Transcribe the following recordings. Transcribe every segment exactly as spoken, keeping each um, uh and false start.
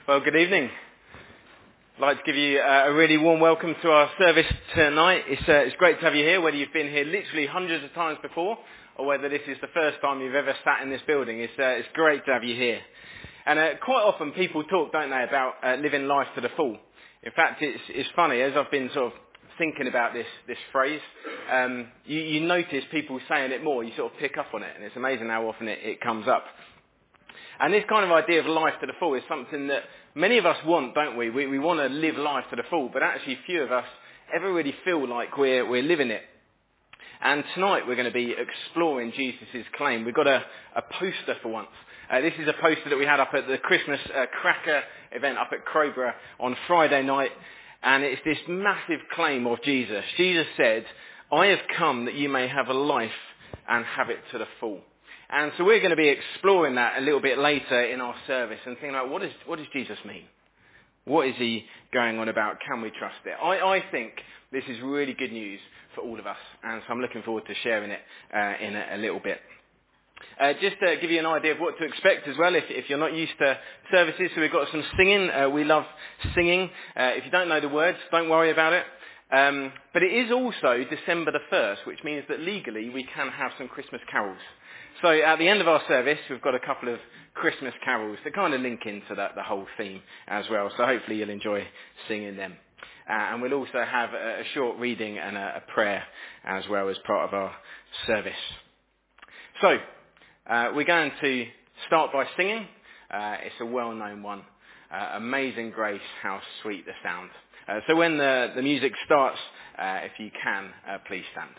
Well, good evening. I'd like to give you uh, a really warm welcome to our service tonight. It's, uh, it's great to have you here, whether you've been here literally hundreds of times before or whether this is the first time you've ever sat in this building. It's, uh, it's great to have you here. And uh, quite often people talk, don't they, about uh, living life to the full. In fact, it's, it's funny, as I've been sort of thinking about this, this phrase, um, you, you notice people saying it more, you sort of pick up on it, and it's amazing how often it, it comes up. And this kind of idea of life to the full is something that many of us want, don't we? We, we want to live life to the full, but actually few of us ever really feel like we're, we're living it. And tonight we're going to be exploring Jesus' claim. We've got a, a poster for once. Uh, this is a poster that we had up at the Christmas uh, Cracker event up at Crowborough on Friday night. And it's this massive claim of Jesus. Jesus said, "I have come that you may have a life and have it to the full." And so we're going to be exploring that a little bit later in our service and thinking about what, is, what does Jesus mean? What is he going on about? Can we trust it? I, I think this is really good news for all of us. And so I'm looking forward to sharing it uh, in a, a little bit. Uh, just to give you an idea of what to expect as well, if, if you're not used to services. So we've got some singing. Uh, we love singing. Uh, if you don't know the words, don't worry about it. Um, but it is also December the first, which means that legally we can have some Christmas carols. So at the end of our service, we've got a couple of Christmas carols that kind of link into that, the whole theme as well. So hopefully you'll enjoy singing them. Uh, and we'll also have a, a short reading and a, a prayer as well as part of our service. So uh, we're going to start by singing. Uh, it's a well-known one. Uh, Amazing Grace, how sweet the sound. Uh, so when the, the music starts, uh, if you can, uh, please stand.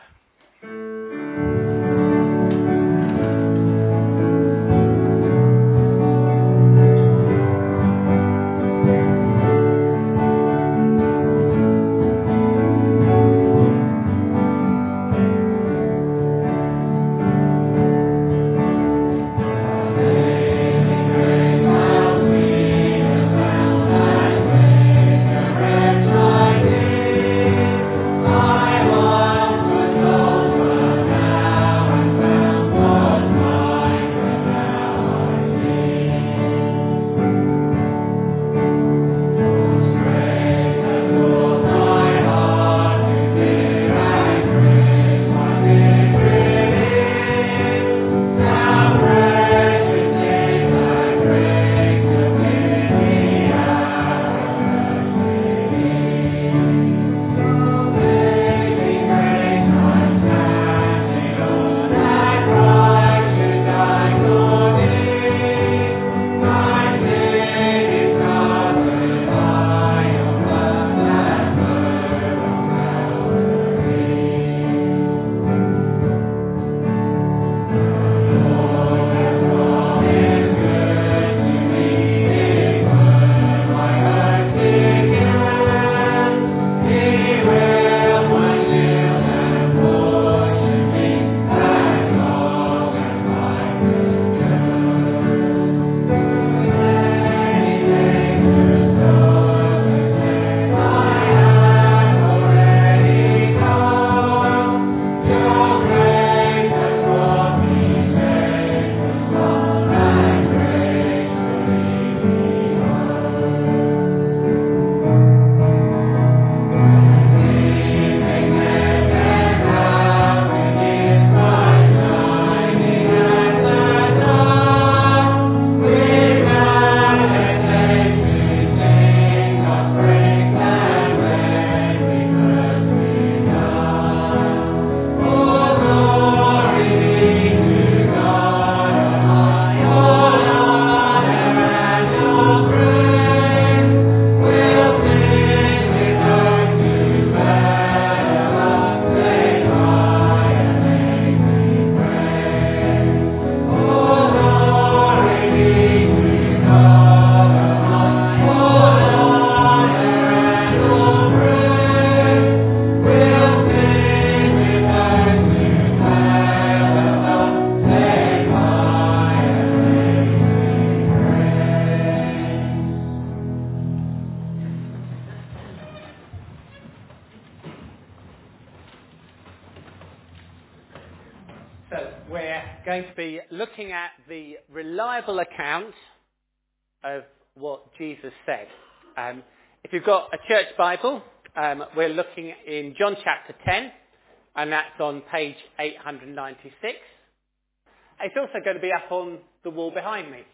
what Jesus said. Um, if you've got a church Bible, um, we're looking in John chapter ten, and that's on page eight hundred ninety-six. It's also going to be up on the wall behind me.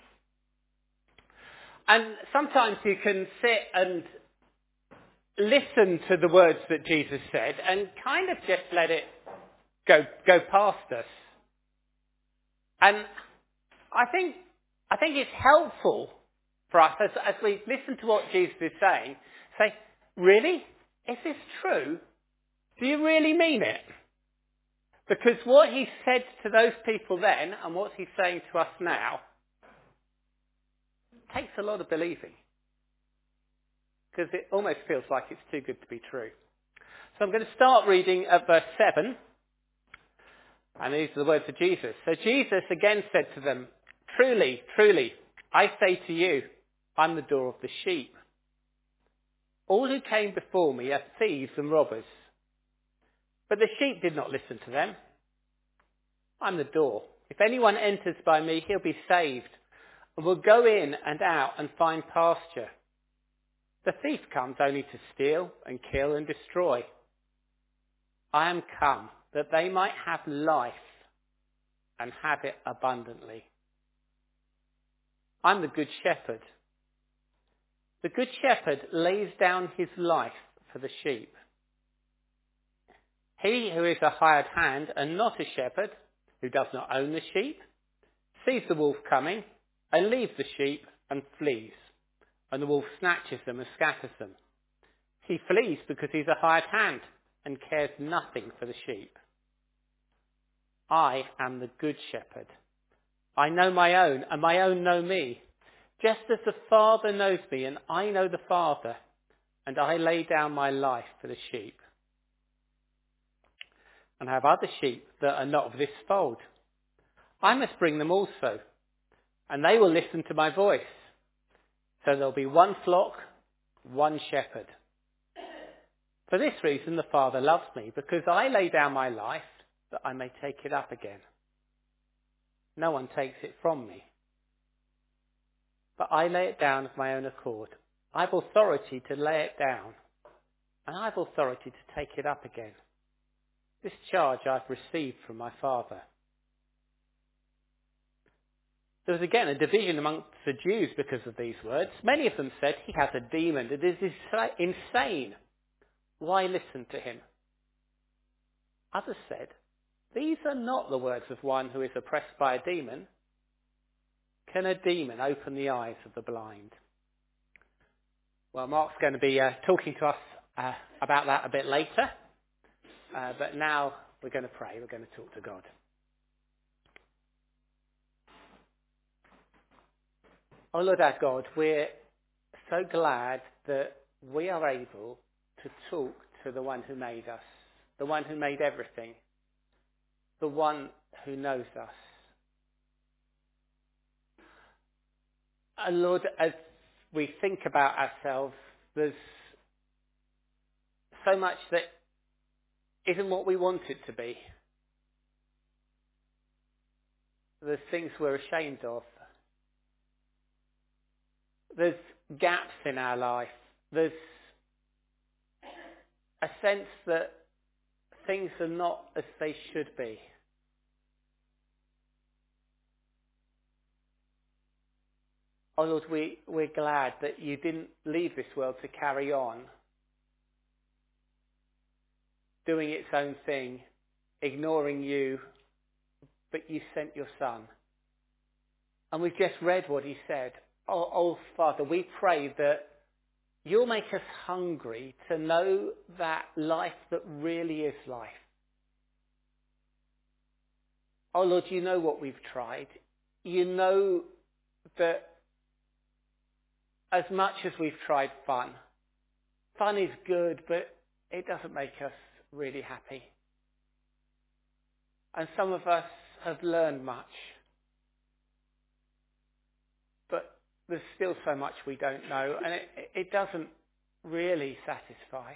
And sometimes you can sit and listen to the words that Jesus said and kind of just let it go go past us. And I think I think it's helpful for us as, as we listen to what Jesus is saying, say, really? Is this true? Do you really mean it? Because what he said to those people then and what he's saying to us now takes a lot of believing. Because it almost feels like it's too good to be true. So I'm going to start reading at verse seven. And these are the words of Jesus. So Jesus again said to them, Truly, truly, I say to you, I'm the door of the sheep. All who came before me are thieves and robbers. But the sheep did not listen to them. I'm the door. If anyone enters by me, he'll be saved and will go in and out and find pasture. The thief comes only to steal and kill and destroy. I am come that they might have life and have it abundantly. I'm the good shepherd. The good shepherd lays down his life for the sheep. He who is a hired hand and not a shepherd, who does not own the sheep, sees the wolf coming and leaves the sheep and flees. And the wolf snatches them and scatters them. He flees because he's a hired hand and cares nothing for the sheep. I am the good shepherd. I know my own, and my own know me. Just as the Father knows me, and I know the Father, and I lay down my life for the sheep. And I have other sheep that are not of this fold. I must bring them also, and they will listen to my voice. So there'll be one flock, one shepherd. For this reason the Father loves me, because I lay down my life that I may take it up again. No one takes it from me, but I lay it down of my own accord. I have authority to lay it down, and I have authority to take it up again. This charge I've received from my Father. There was again a division amongst the Jews because of these words. Many of them said, he has a demon. It is insane. Why listen to him? Others said, these are not the words of one who is oppressed by a demon. Can a demon open the eyes of the blind? Well, Mark's going to be uh, talking to us uh, about that a bit later. Uh, but now we're going to pray. We're going to talk to God. Oh Lord our God, we're so glad that we are able to talk to the one who made us, the one who made everything, the one who knows us. And Lord, as we think about ourselves, there's so much that isn't what we want it to be. There's things we're ashamed of. There's gaps in our life. There's a sense that things are not as they should be. Oh Lord, we, we're glad that you didn't leave this world to carry on doing its own thing, ignoring you, but you sent your Son. And we've just read what he said. Oh, oh Father, we pray that you'll make us hungry to know that life that really is life. Oh Lord, you know what we've tried. You know that as much as we've tried fun, fun is good, but it doesn't make us really happy. And some of us have learned much, but there's still so much we don't know, and it, it doesn't really satisfy.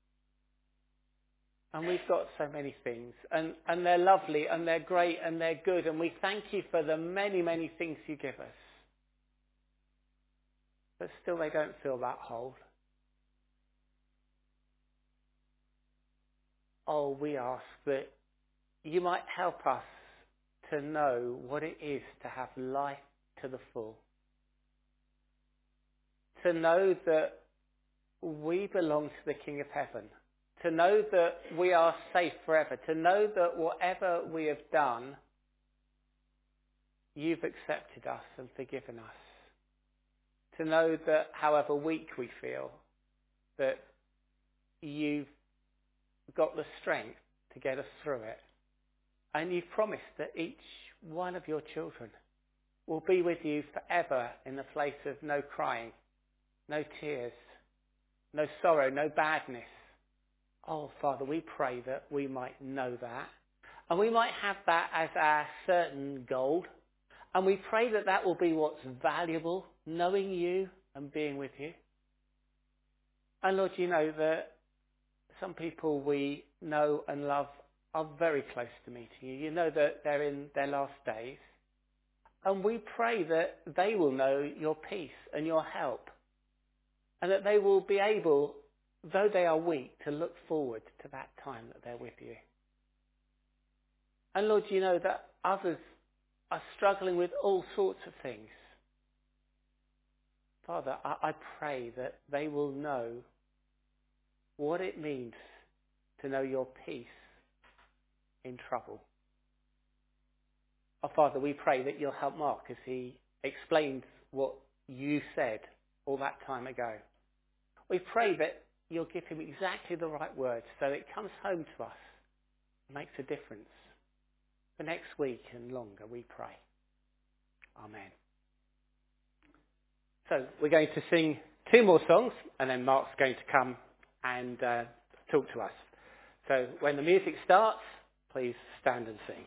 And we've got so many things, and, and they're lovely, and they're great, and they're good, and we thank you for the many, many things you give us. but still they don't feel that whole. Oh, we ask that you might help us to know what it is to have life to the full. To know that we belong to the King of Heaven. To know that we are safe forever. To know that whatever we have done, you've accepted us and forgiven us. To know that however weak we feel, that you've got the strength to get us through it. And you've promised that each one of your children will be with you forever in the place of no crying, no tears, no sorrow, no badness. Oh, Father, we pray that we might know that. And we might have that as our certain goal. And we pray that that will be what's valuable, knowing you and being with you. And Lord, you know that some people we know and love are very close to meeting you. You know that they're in their last days. And we pray that they will know your peace and your help. And that they will be able, though they are weak, to look forward to that time that they're with you. And Lord, you know that others are struggling with all sorts of things. Father, I, I pray that they will know what it means to know your peace in trouble. Oh, Father, we pray that you'll help Mark as he explains what you said all that time ago. We pray that you'll give him exactly the right words so it comes home to us and makes a difference. For next week and longer, we pray. Amen. So we're going to sing two more songs and then Mark's going to come and uh, talk to us. So when the music starts, please stand and sing.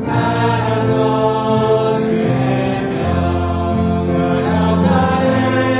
Amen.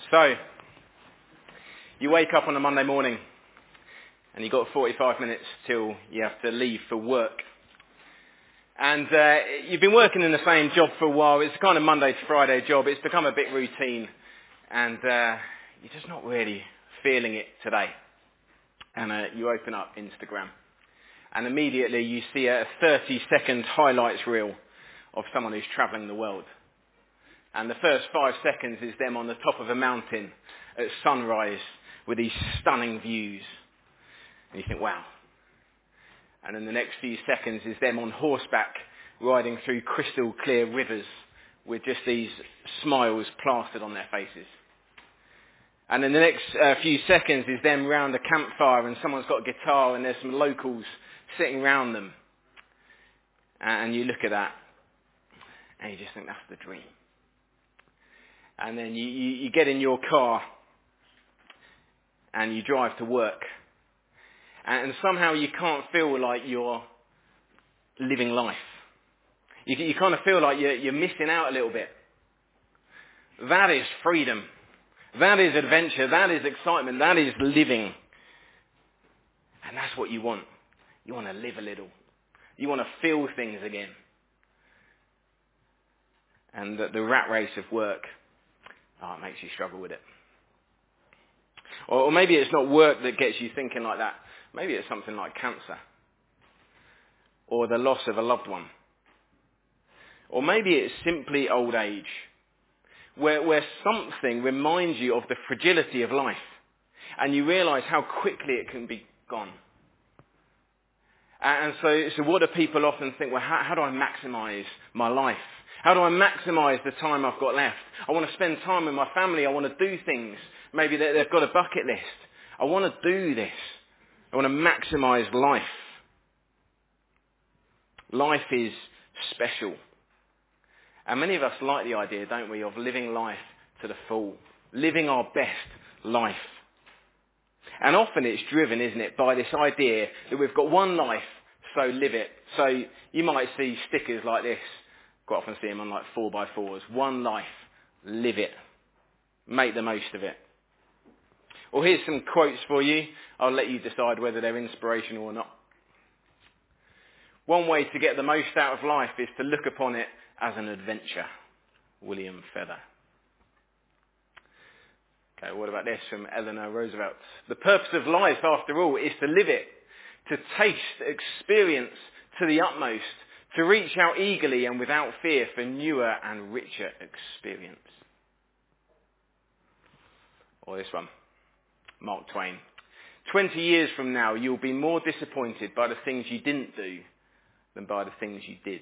So, you wake up on a Monday morning and you've got forty-five minutes till you have to leave for work. And uh, you've been working in the same job for a while. It's a kind of Monday to Friday job. It's become a bit routine. And uh, you're just not really feeling it today. And uh, you open up Instagram. And immediately you see a thirty second highlights reel of someone who's travelling the world. And the first five seconds is them on the top of a mountain at sunrise with these stunning views. And you think, wow. And then the next few seconds is them on horseback riding through crystal clear rivers with just these smiles plastered on their faces. And then the next uh, few seconds is them round a campfire and someone's got a guitar and there's some locals sitting round them. And you look at that and you just think that's the dream. And then you, you, you get in your car and you drive to work. And somehow you can't feel like you're living life. You, you kind of feel like you're, you're missing out a little bit. That is freedom. That is adventure. That is excitement. That is living. And that's what you want. You want to live a little. You want to feel things again. And the, the rat race of work, oh, it makes you struggle with it. Or, or maybe it's not work that gets you thinking like that. Maybe it's something like cancer. Or the loss of a loved one. Or maybe it's simply old age. Where, where something reminds you of the fragility of life. And you realise how quickly it can be gone. And so, so what do people often think? Well, how, how do I maximise my life? How do I maximise the time I've got left? I want to spend time with my family. I want to do things. Maybe they, they've got a bucket list. I want to do this. I want to maximise life. Life is special. And many of us like the idea, don't we, of living life to the full. Living our best life. And often it's driven, isn't it, by this idea that we've got one life, so live it. So you might see stickers like this. Quite often see them on like four by fours. One life, live it. Make the most of it. Well, here's some quotes for you. I'll let you decide whether they're inspirational or not. One way to get the most out of life is to look upon it as an adventure. William Feather. Okay, what about this from Eleanor Roosevelt? The purpose of life, after all, is to live it, to taste, experience to the utmost, to reach out eagerly and without fear for newer and richer experience. Or this one, Mark Twain. Twenty years from now, you'll be more disappointed by the things you didn't do than by the things you did.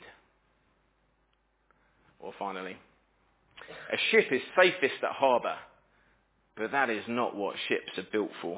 Or finally, a ship is safest at harbour, but that is not what ships are built for.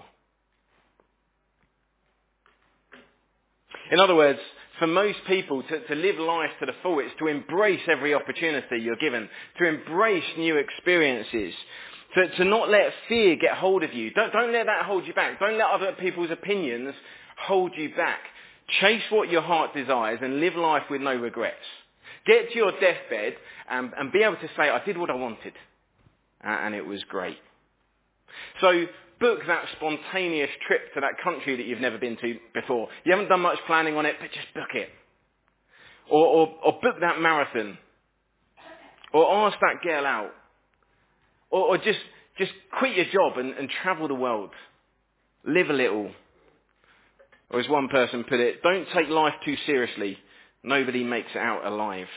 In other words, for most people, to, to live life to the full, it's to embrace every opportunity you're given, to embrace new experiences, to, to not let fear get hold of you. Don't, don't let that hold you back. Don't let other people's opinions hold you back. Chase what your heart desires and live life with no regrets. Get to your deathbed and, and be able to say, I did what I wanted. Uh, and it was great. So book that spontaneous trip to that country that you've never been to before. You haven't done much planning on it, but just book it. Or, or, or book that marathon. Or ask that girl out. Or, or just, just quit your job and, and travel the world. Live a little. Or as one person put it, don't take life too seriously. Nobody makes it out alive.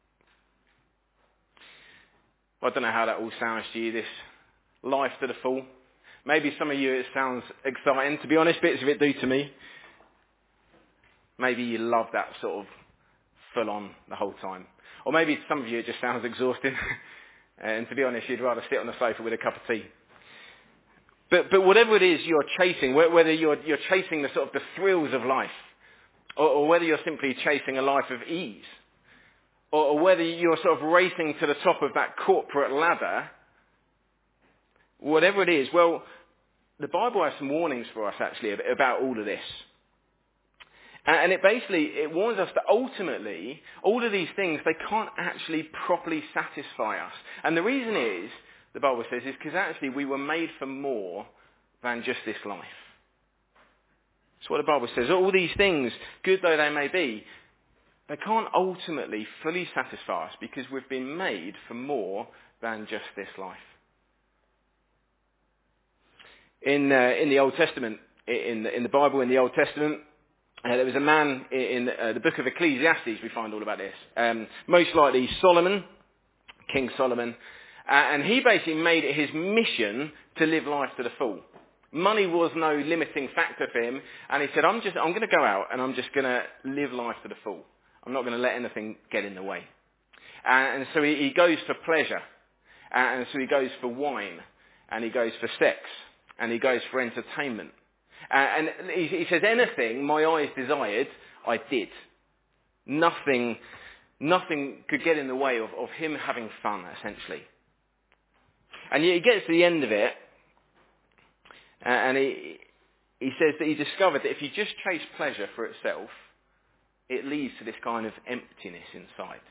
Well, I don't know how that all sounds to you, this life to the full. Maybe some of you it sounds exciting. To be honest, bits of it do to me. Maybe you love that sort of full on the whole time. Or maybe to some of you it just sounds exhausting. And to be honest, you'd rather sit on the sofa with a cup of tea. But, but whatever it is you're chasing, whether you're, you're chasing the sort of the thrills of life, or, or whether you're simply chasing a life of ease, or, or whether you're sort of racing to the top of that corporate ladder, whatever it is, well, the Bible has some warnings for us actually about all of this. And it basically, it warns us that ultimately, all of these things, they can't actually properly satisfy us. And the reason is, the Bible says, is because actually we were made for more than just this life. That's what the Bible says. All these things, good though they may be, they can't ultimately fully satisfy us because we've been made for more than just this life. In uh, in the Old Testament, in the, in the Bible, in the Old Testament, uh, there was a man in uh, the book of Ecclesiastes. We find all about this. Um, most likely Solomon, King Solomon, uh, and he basically made it his mission to live life to the full. Money was no limiting factor for him, and he said, "I'm just I'm going to go out and I'm just going to live life to the full. I'm not going to let anything get in the way." And so he, he goes for pleasure, and so he goes for wine, and he goes for sex, and he goes for entertainment. And he, he says, anything my eyes desired, I did. Nothing, nothing could get in the way of, of him having fun, essentially. And yet he gets to the end of it, and he, he says that he discovered that if you just chase pleasure for itself, it leads to this kind of emptiness inside.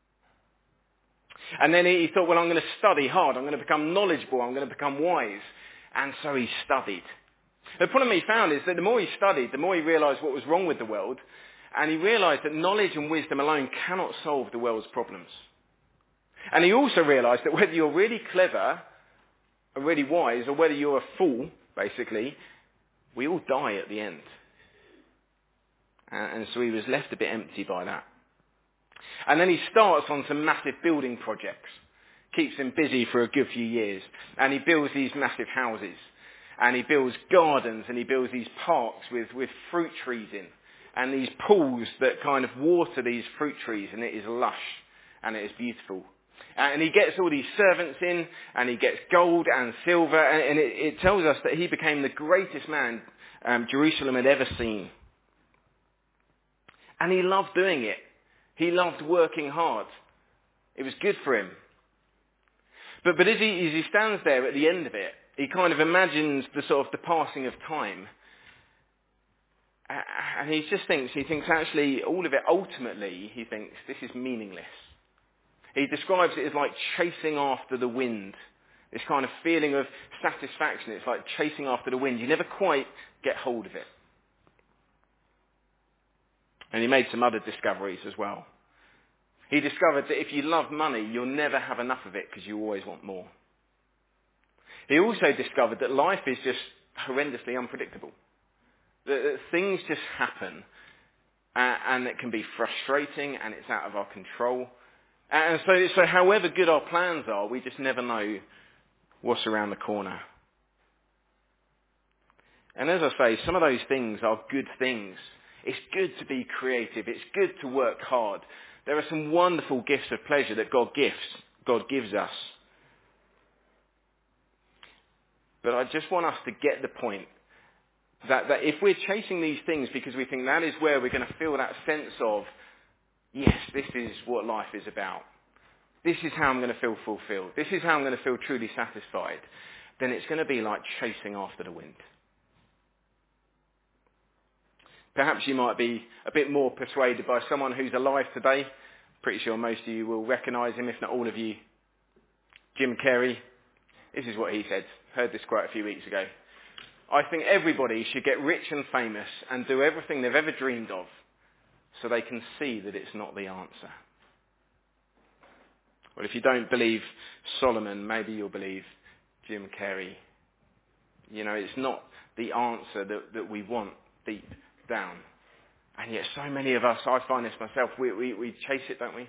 And then he thought, well, I'm going to study hard. I'm going to become knowledgeable. I'm going to become wise. And so he studied. The problem he found is that the more he studied, the more he realised what was wrong with the world. And he realised that knowledge and wisdom alone cannot solve the world's problems. And he also realised that whether you're really clever or really wise, or whether you're a fool, basically, we all die at the end. And so he was left a bit empty by that. And then he starts on some massive building projects. Keeps him busy for a good few years. And he builds these massive houses. And he builds gardens, and he builds these parks with, with fruit trees in. And these pools that kind of water these fruit trees, and it is lush. And it is beautiful. And he gets all these servants in, and he gets gold and silver. And, and it, it tells us that he became the greatest man um, Jerusalem had ever seen. And he loved doing it. He loved working hard. It was good for him. But, but as, he, as he stands there at the end of it, he kind of imagines the sort of the passing of time. And he just thinks, he thinks actually all of it, ultimately, he thinks this is meaningless. He describes it as like chasing after the wind. This kind of feeling of satisfaction. It's like chasing after the wind. You never quite get hold of it. And he made some other discoveries as well. He discovered that if you love money, you'll never have enough of it because you always want more. He also discovered that life is just horrendously unpredictable. That, that things just happen, uh, and it can be frustrating, and it's out of our control. And so, so however good our plans are, we just never know what's around the corner. And as I say, some of those things are good things. It's good to be creative. It's good to work hard. There are some wonderful gifts of pleasure that God gives, God gives us. But I just want us to get the point that, that if we're chasing these things because we think that is where we're going to feel that sense of, yes, this is what life is about. This is how I'm going to feel fulfilled. This is how I'm going to feel truly satisfied. Then it's going to be like chasing after the wind. Perhaps you might be a bit more persuaded by someone who's alive today. Pretty sure most of you will recognise him, if not all of you. Jim Carrey. This is what he said. Heard this quite a few weeks ago. I think everybody should get rich and famous and do everything they've ever dreamed of so they can see that it's not the answer. Well, if you don't believe Solomon, maybe you'll believe Jim Carrey. You know, it's not the answer that, that we want deep down. And yet so many of us, I find this myself, we, we, we chase it, don't we?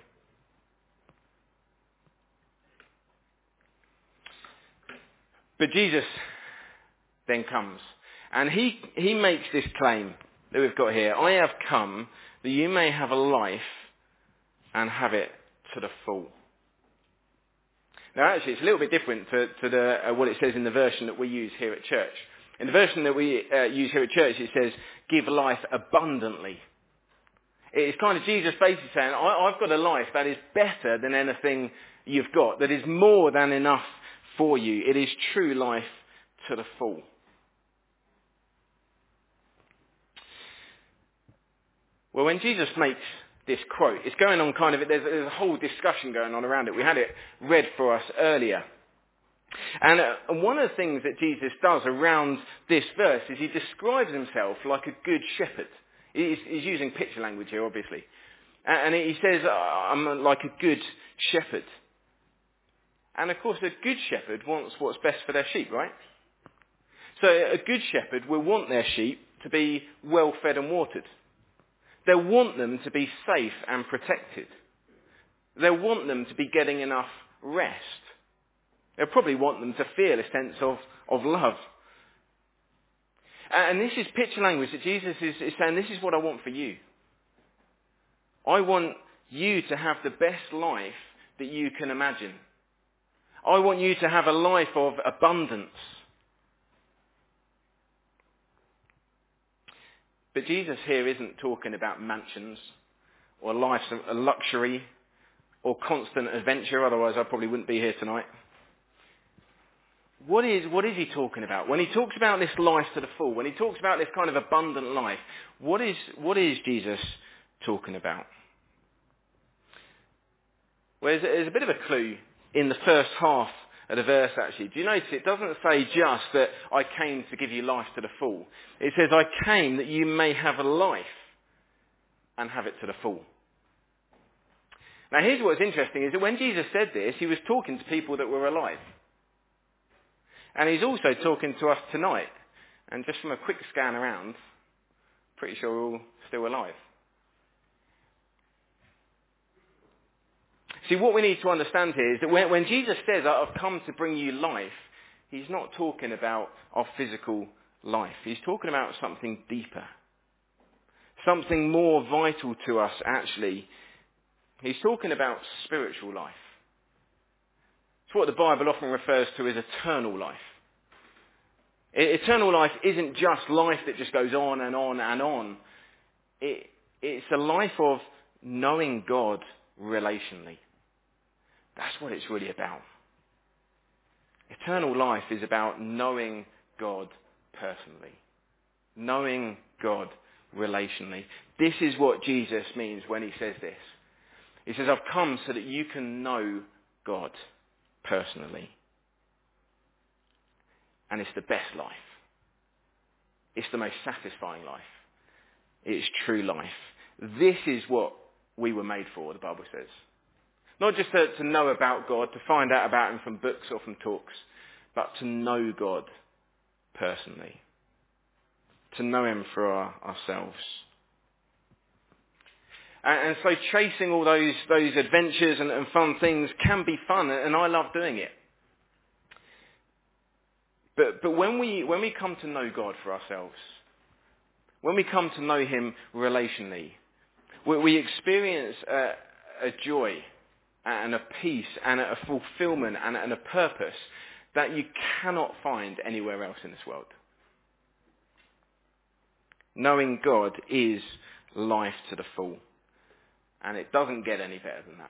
But Jesus then comes, and he, he makes this claim that we've got here. I have come that you may have a life and have it to the full. Now actually it's a little bit different to, to the, uh, what it says in the version that we use here at church. In the version that we uh, use here at church, it says, give life abundantly. It's kind of Jesus basically saying, I, I've got a life that is better than anything you've got, that is more than enough for you. It is true life to the full. Well, when Jesus makes this quote, it's going on kind of, there's, there's a whole discussion going on around it. We had it read for us earlier. And uh, one of the things that Jesus does around this verse is he describes himself like a good shepherd. He's, he's using picture language here, obviously. And he says, I'm like a good shepherd. And of course, a good shepherd wants what's best for their sheep, right? So a good shepherd will want their sheep to be well fed and watered. They'll want them to be safe and protected. They'll want them to be getting enough rest. They'll probably want them to feel a sense of, of love. And this is picture language that Jesus is, is saying, this is what I want for you. I want you to have the best life that you can imagine. I want you to have a life of abundance. But Jesus here isn't talking about mansions or lives of luxury or constant adventure, otherwise I probably wouldn't be here tonight. What is, what is he talking about? When he talks about this life to the full, when he talks about this kind of abundant life, what is, what is Jesus talking about? Well, there's, there's a bit of a clue in the first half of the verse, actually. Do you notice it doesn't say just that I came to give you life to the full. It says, I came that you may have a life and have it to the full. Now, here's what's interesting, is that when Jesus said this, he was talking to people that were alive. And he's also talking to us tonight. And just from a quick scan around, pretty sure we're all still alive. See, what we need to understand here is that when, when Jesus says, I've come to bring you life, he's not talking about our physical life. He's talking about something deeper. Something more vital to us, actually. He's talking about spiritual life. It's what the Bible often refers to as eternal life. Eternal life isn't just life that just goes on and on and on. It, it's a life of knowing God relationally. That's what it's really about. Eternal life is about knowing God personally. Knowing God relationally. This is what Jesus means when he says this. He says, I've come so that you can know God personally. And it's the best life. It's the most satisfying life. It's true life. This is what we were made for, the Bible says. Not just to, to know about God, to find out about him from books or from talks, but to know God personally. To know him for our, ourselves. And, and so chasing all those, those adventures and, and fun things can be fun, and I love doing it. But, but when we, when we come to know God for ourselves, when we come to know him relationally, we, we experience a, a joy and a peace and a fulfillment and, and a purpose that you cannot find anywhere else in this world. Knowing God is life to the full. And it doesn't get any better than that.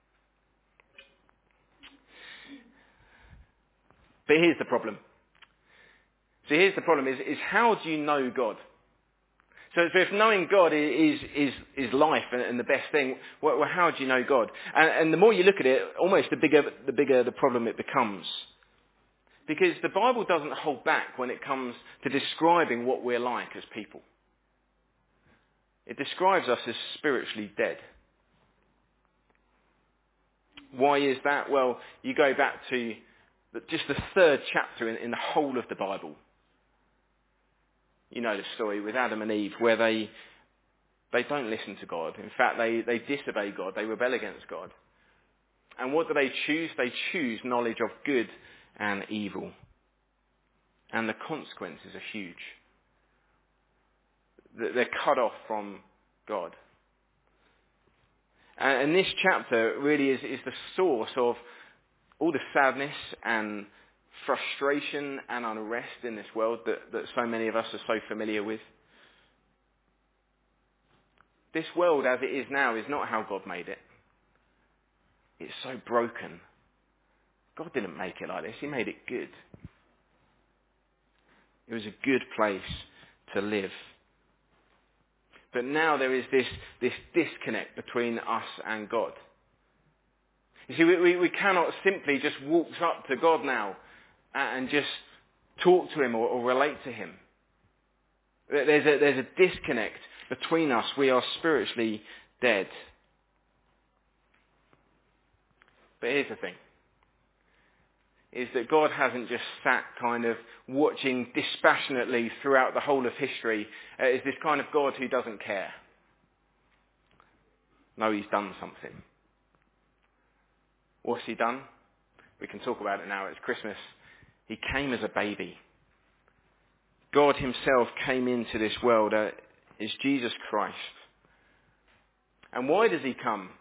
But here's the problem. So here's the problem, is, is how do you know God? So, so if knowing God is, is, is life and, and the best thing, well, well, how do you know God? And, and the more you look at it, almost the bigger, the bigger the problem it becomes. Because the Bible doesn't hold back when it comes to describing what we're like as people. It describes us as spiritually dead. Why is that? Well, you go back to just the third chapter in, in the whole of the Bible. You know the story with Adam and Eve, where they they don't listen to God. In fact, they, they disobey God. They rebel against God. And what do they choose? They choose knowledge of good and evil. And the consequences are huge. They're cut off from God. And this chapter really is, is the source of all the sadness and frustration and unrest in this world that, that so many of us are so familiar with. This world as it is now is not how God made it. It's so broken. God didn't make it like this. He made it good. It was a good place to live. But now there is this, this disconnect between us and God. You see, we, we, we cannot simply just walk up to God now and just talk to him or, or relate to him. There's a, there's a disconnect between us. We are spiritually dead. But here's the thing, is that God hasn't just sat kind of watching dispassionately throughout the whole of history uh, as this kind of God who doesn't care. No, he's done something. What's he done? We can talk about it now. It's Christmas. He came as a baby. God himself came into this world uh, as Jesus Christ. And why does he come?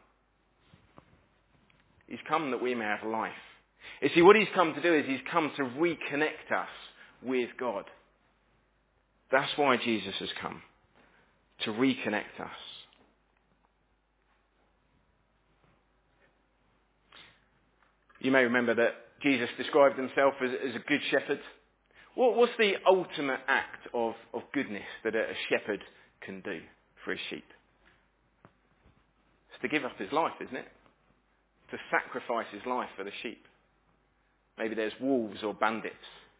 He's come that we may have life. You see, what he's come to do is he's come to reconnect us with God. That's why Jesus has come, to reconnect us. You may remember that Jesus described himself as, as a good shepherd. What, what's the ultimate act of, of goodness that a, a shepherd can do for his sheep? It's to give up his life, isn't it? To sacrifice his life for the sheep. Maybe there's wolves or bandits.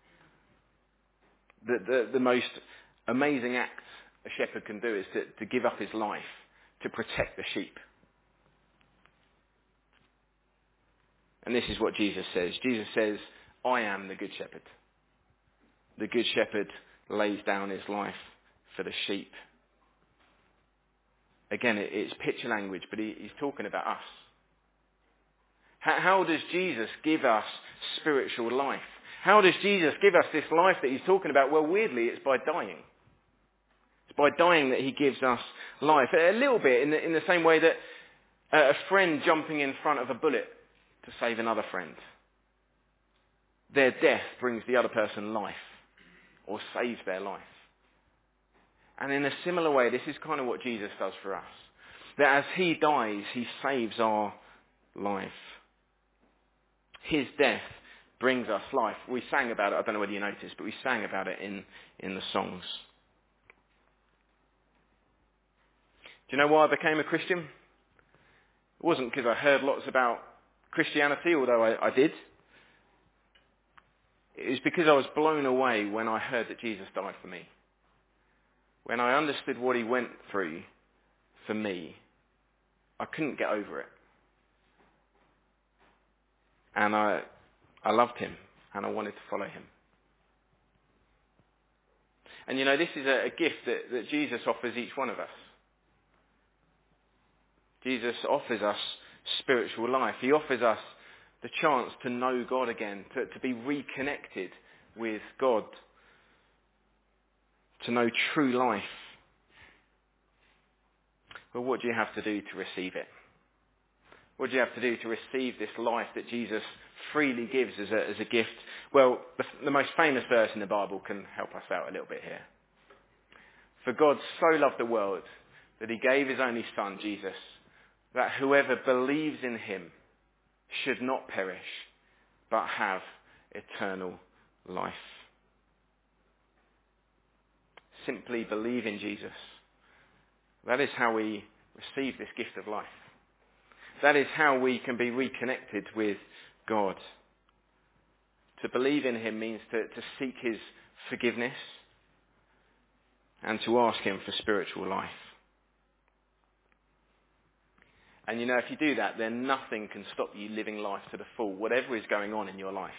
The, the, the most amazing act a shepherd can do is to, to give up his life to protect the sheep. And this is what Jesus says. Jesus says, I am the good shepherd. The good shepherd lays down his life for the sheep. Again, it, it's picture language, but he, he's talking about us. How, how does Jesus give us spiritual life? How does Jesus give us this life that he's talking about? Well, weirdly, it's by dying. It's by dying that he gives us life. A little bit in the, in the same way that uh, a friend jumping in front of a bullet to save another friend. Their death brings the other person life, or saves their life. And in a similar way, this is kind of what Jesus does for us. That as he dies, he saves our life. His death brings us life. We sang about it, I don't know whether you noticed, but we sang about it in, in the songs. Do you know why I became a Christian? It wasn't because I heard lots about Christianity, although I, I did. It was because I was blown away when I heard that Jesus died for me. When I understood what he went through for me, I couldn't get over it. And I, I loved him, and I wanted to follow him. And you know, this is a, a gift that, that Jesus offers each one of us. Jesus offers us spiritual life. He offers us the chance to know God again, to, to be reconnected with God, to know true life. But what do you have to do to receive it? What do you have to do to receive this life that Jesus freely gives as a, as a gift? Well, the, the most famous verse in the Bible can help us out a little bit here. For God so loved the world that he gave his only Son, Jesus, that whoever believes in him should not perish, but have eternal life. Simply believe in Jesus. That is how we receive this gift of life. That is how we can be reconnected with God. To believe in him means to, to seek his forgiveness and to ask him for spiritual life. And you know, if you do that, then nothing can stop you living life to the full, whatever is going on in your life.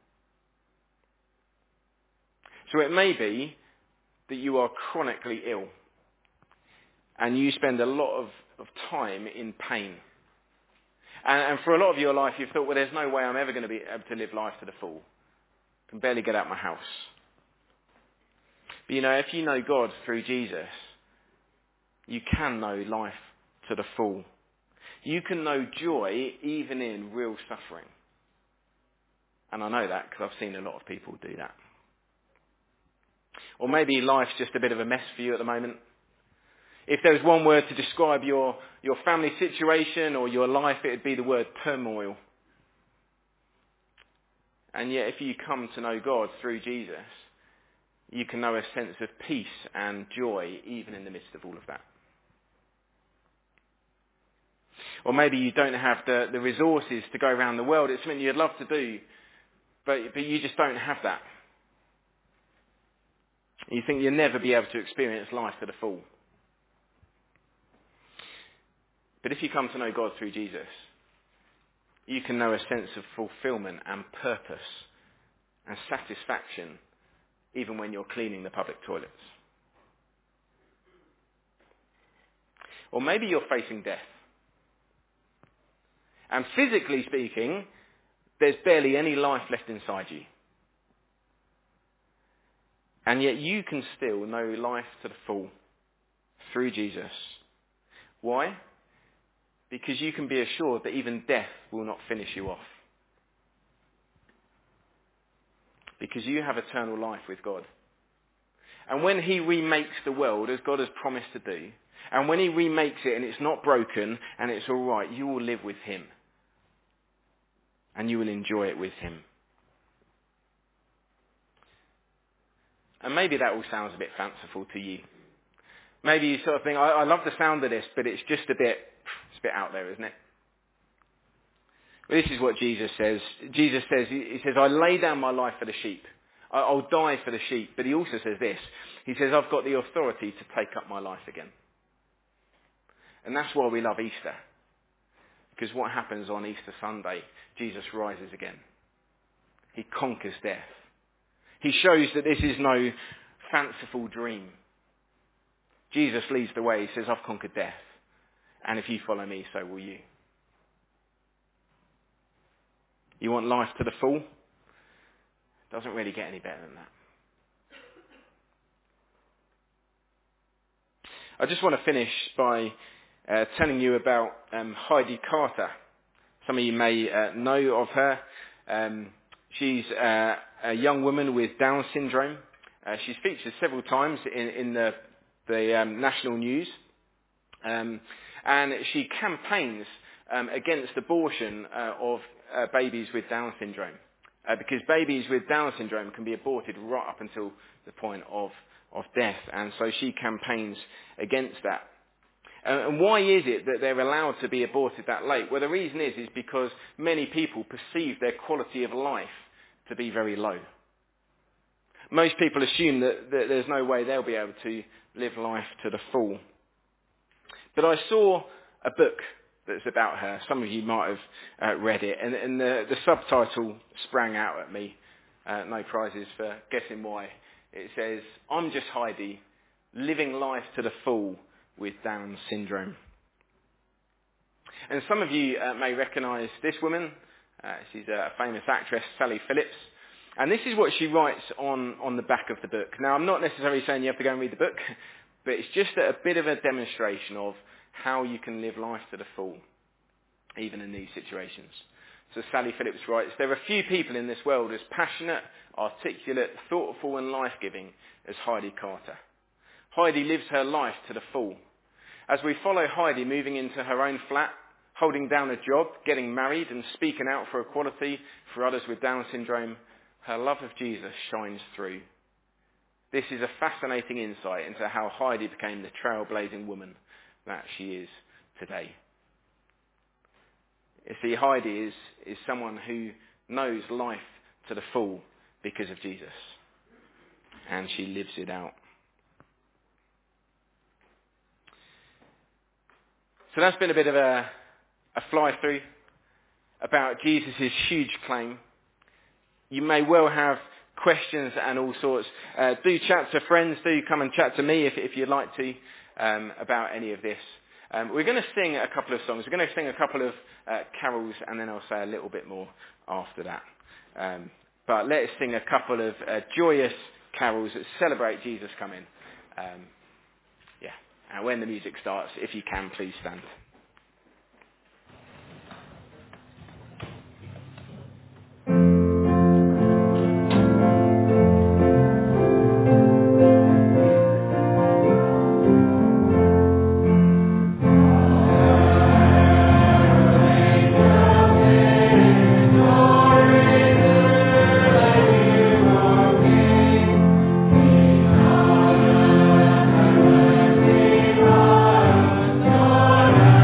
So it may be that you are chronically ill and you spend a lot of, of time in pain. And, and for a lot of your life, you've thought, well, there's no way I'm ever going to be able to live life to the full. I can barely get out my house. But you know, if you know God through Jesus, you can know life to the full. You can know joy even in real suffering. And I know that because I've seen a lot of people do that. Or maybe life's just a bit of a mess for you at the moment. If there was one word to describe your, your family situation or your life, it would be the word turmoil. And yet if you come to know God through Jesus, you can know a sense of peace and joy even in the midst of all of that. Or maybe you don't have the, the resources to go around the world. It's something you'd love to do, but, but you just don't have that. You think you'll never be able to experience life to the full. But if you come to know God through Jesus, you can know a sense of fulfillment and purpose and satisfaction even when you're cleaning the public toilets. Or maybe you're facing death. And physically speaking, there's barely any life left inside you. And yet you can still know life to the full through Jesus. Why? Because you can be assured that even death will not finish you off. Because you have eternal life with God. And when he remakes the world, as God has promised to do, and when he remakes it and it's not broken and it's all right, you will live with him. And you will enjoy it with him. And maybe that all sounds a bit fanciful to you. Maybe you sort of think, I, I love the sound of this, but it's just a bit, it's a bit out there, isn't it? Well, this is what Jesus says. Jesus says, he says, I lay down my life for the sheep. I, I'll die for the sheep. But he also says this. He says, I've got the authority to take up my life again. And that's why we love Easter. Because what happens on Easter Sunday, Jesus rises again. He conquers death. He shows that this is no fanciful dream. Jesus leads the way. He says, I've conquered death. And if you follow me, so will you. You want life to the full? Doesn't really get any better than that. I just want to finish by uh, telling you about um, Heidi Carter. Some of you may uh, know of her. Um, she's uh, a young woman with Down syndrome. Uh, she's featured several times in, in the, the um, national news. Um, and she campaigns um, against abortion uh, of uh, babies with Down syndrome. Uh, because babies with Down syndrome can be aborted right up until the point of, of death. And so she campaigns against that. Uh, and why is it that they're allowed to be aborted that late? Well, the reason is, is because many people perceive their quality of life to be very low. Most people assume that, that there's no way they'll be able to live life to the full. But I saw a book that's about her. Some of you might have uh, read it. And, and the, the subtitle sprang out at me. Uh, no prizes for guessing why. It says, I'm just Heidi, living life to the full with Down syndrome. And some of you uh, may recognise this woman. Uh, she's a famous actress, Sally Phillips. And this is what she writes on, on the back of the book. Now, I'm not necessarily saying you have to go and read the book, but it's just a bit of a demonstration of how you can live life to the full, even in these situations. So Sally Phillips writes, there are few people in this world as passionate, articulate, thoughtful and life-giving as Heidi Carter. Heidi lives her life to the full. As we follow Heidi moving into her own flat, holding down a job, getting married and speaking out for equality for others with Down syndrome, her love of Jesus shines through. This is a fascinating insight into how Heidi became the trailblazing woman that she is today. You see, Heidi is, is someone who knows life to the full because of Jesus. And she lives it out. So that's been a bit of a, a fly-through about Jesus' huge claim. You may well have questions and all sorts. Uh, do chat to friends. Do come and chat to me if, if you'd like to um, about any of this. Um, we're going to sing a couple of songs. We're going to sing a couple of uh, carols and then I'll say a little bit more after that. Um, but let's sing a couple of uh, joyous carols that celebrate Jesus coming. Um, yeah. And when the music starts, if you can, please stand. Amen.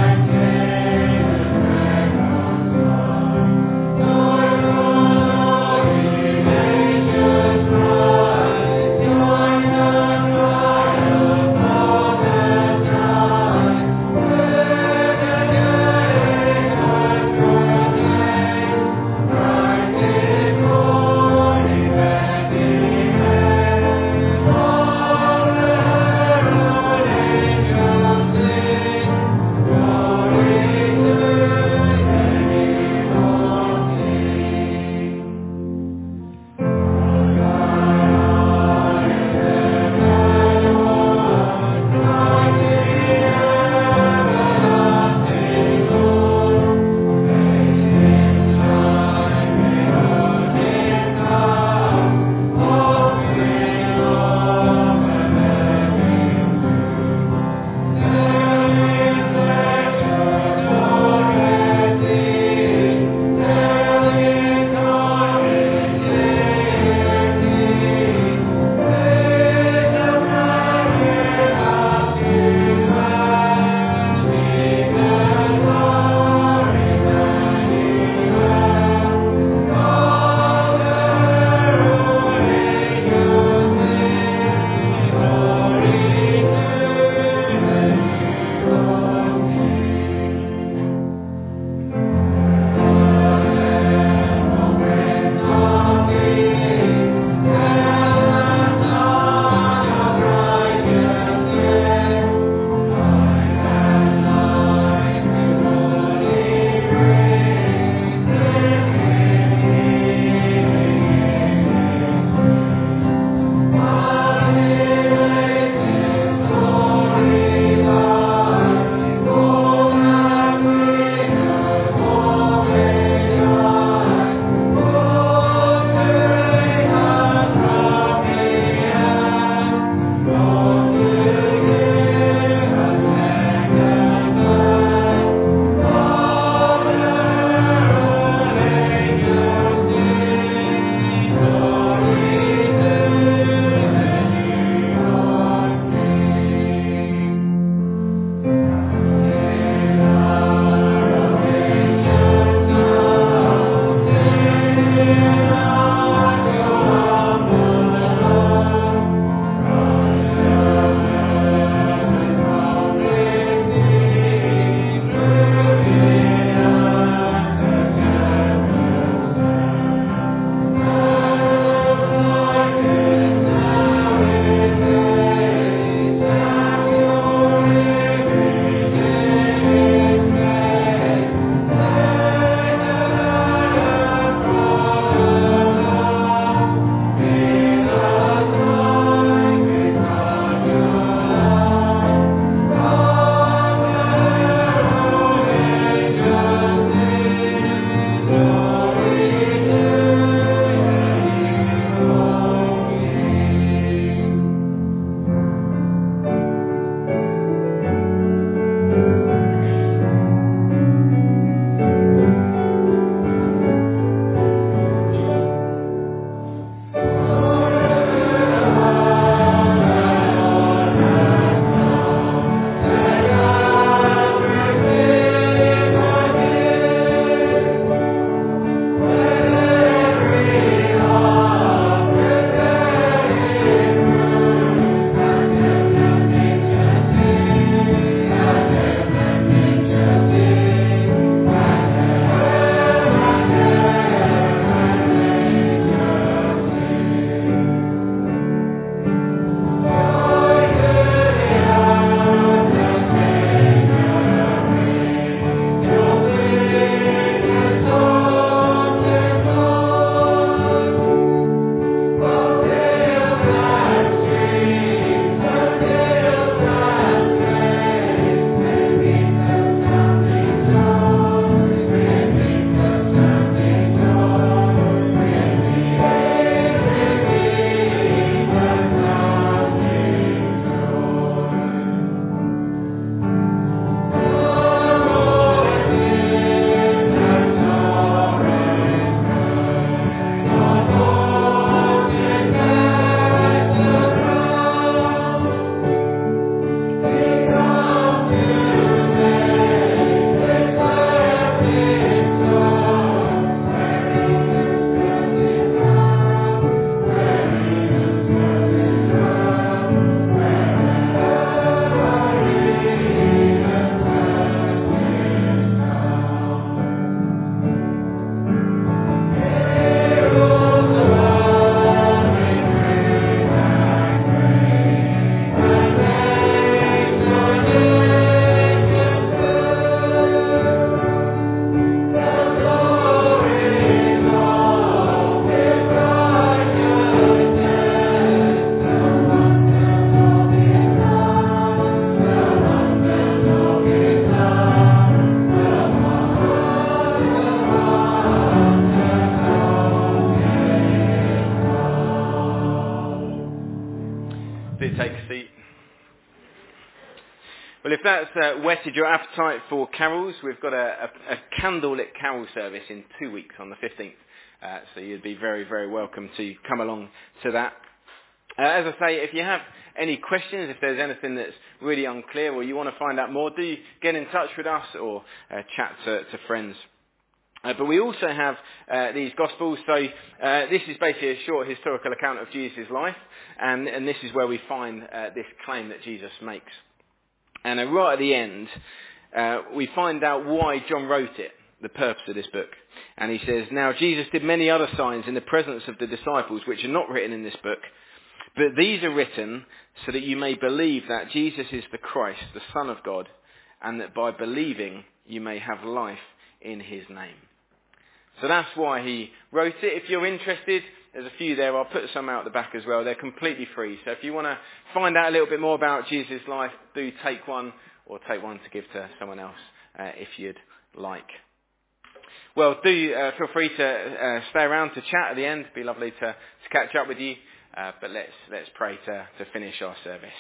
that's uh, whetted your appetite for carols, we've got a, a, a candlelit carol service in two weeks on the fifteenth. Uh, so you'd be very, very welcome to come along to that. Uh, as I say, if you have any questions, if there's anything that's really unclear or you want to find out more, do get in touch with us or uh, chat to, to friends. Uh, but we also have uh, these Gospels, so uh, this is basically a short historical account of Jesus' life, and, and this is where we find uh, this claim that Jesus makes. And uh, right at the end, uh, we find out why John wrote it, the purpose of this book. And he says, "Now Jesus did many other signs in the presence of the disciples, which are not written in this book, but these are written so that you may believe that Jesus is the Christ, the Son of God, and that by believing you may have life in his name." So that's why he wrote it. If you're interested, there's a few there. I'll put some out the back as well. They're completely free. So if you want to find out a little bit more about Jesus' life, do take one or take one to give to someone else uh, if you'd like. Well, do uh, feel free to uh, stay around to chat at the end. It'd be lovely to, to catch up with you. Uh, but let's let's pray to, to finish our service.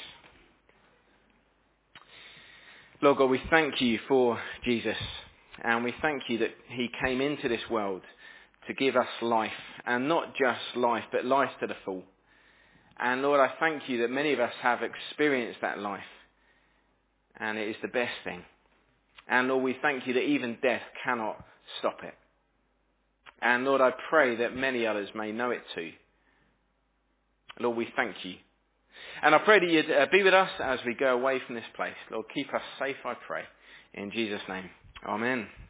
Lord God, we thank you for Jesus. And we thank you that he came into this world to give us life. And not just life, but life to the full. And Lord, I thank you that many of us have experienced that life. And it is the best thing. And Lord, we thank you that even death cannot stop it. And Lord, I pray that many others may know it too. Lord, we thank you. And I pray that you'd uh, be with us as we go away from this place. Lord, keep us safe, I pray. In Jesus' name. Amen.